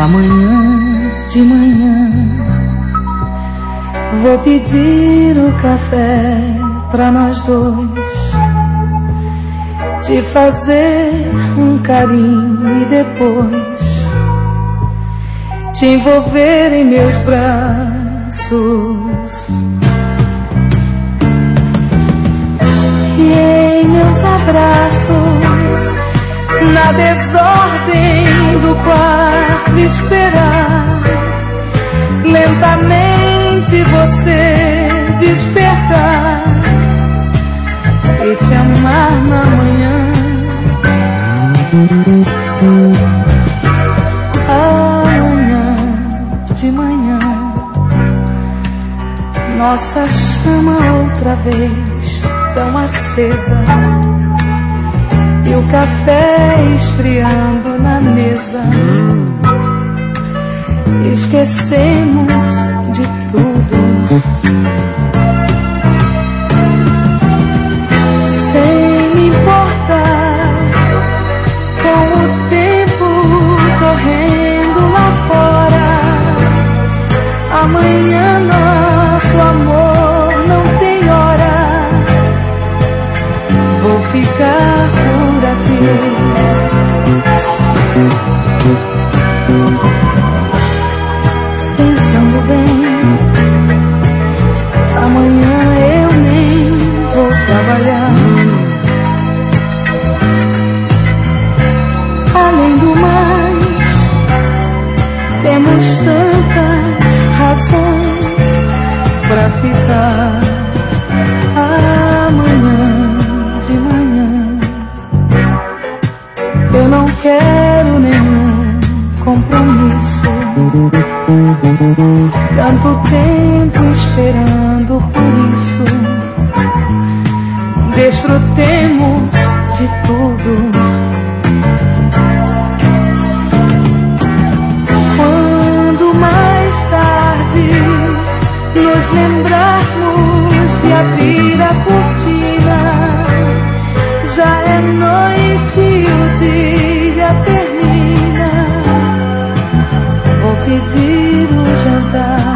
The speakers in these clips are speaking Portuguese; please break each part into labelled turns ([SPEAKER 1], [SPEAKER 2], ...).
[SPEAKER 1] Amanhã de manhã vou pedir o café pra nós dois, te fazer um carinho e depois te envolver em meus braços. E em meus abraços, na desordem do quarto esperar, lentamente você despertar e te amar na manhã. Amanhã de manhã, nossa chama outra vez tão acesa, e o café esfriando na mesa. Esquecemos de tudo, sem me importar com o tempo correndo lá fora. Amanhã nosso amor não tem hora. Vou ficar por aqui, pensando bem. Amanhã eu nem vou trabalhar. Além do mais, temos tantas razões pra ficar. Amanhã de manhã eu não quero nenhum compromisso. Tanto tempo esperando por isso. Desfrutemos de tudo. Quando mais tarde nos lembrarmos de abrir a cortina, já é noite e o dia termina. Vou pedir o jantar.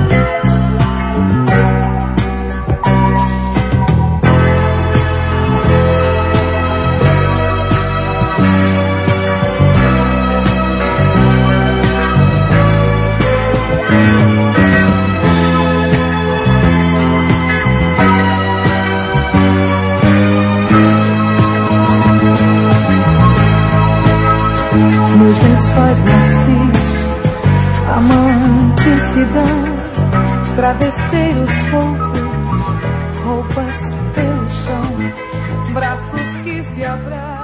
[SPEAKER 1] Nos lençóis macios, amantes se dão, travesseiros soltos, roupas pelo chão, braços que se abraçam.